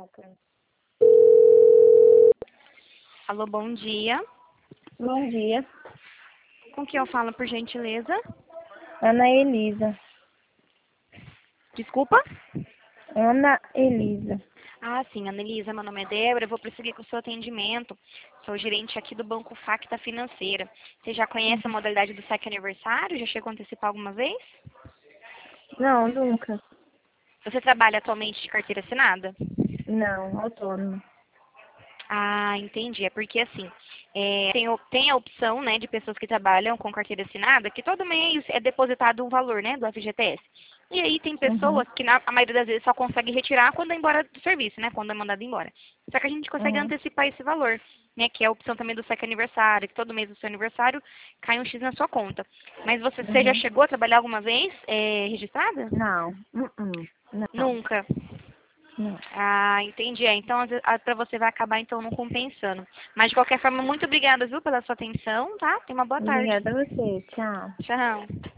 nunca. Alô, bom dia. Bom dia. Com quem eu falo, por gentileza? Ana Elisa. Desculpa? Ana Elisa. Ah, sim, Anelisa, meu nome é Débora, eu vou prosseguir com o seu atendimento. Sou gerente aqui do Banco Facta Financeira. Você já conhece a modalidade do saque aniversário? Já chegou a antecipar alguma vez? Não, nunca. Você trabalha atualmente de carteira assinada? Não, autônoma. Ah, entendi. É porque assim, tem a opção, né, de pessoas que trabalham com carteira assinada, que todo mês é depositado um valor, né, do FGTS. E aí tem Uhum. pessoas que a maioria das vezes só consegue retirar quando é embora do serviço, né, quando é mandado embora. Só que a gente consegue Uhum. antecipar esse valor, né, que é a opção também do saque aniversário, que todo mês do seu aniversário cai um X na sua conta. Mas você já Uhum. chegou a trabalhar alguma vez registrada? Não. Uhum. Não. Nunca. Não. Ah, entendi. Então, para você vai acabar, então, não compensando. Mas, de qualquer forma, muito obrigada, viu, pela sua atenção, tá? Tenha uma boa tarde. Obrigada a você. Tchau. Tchau.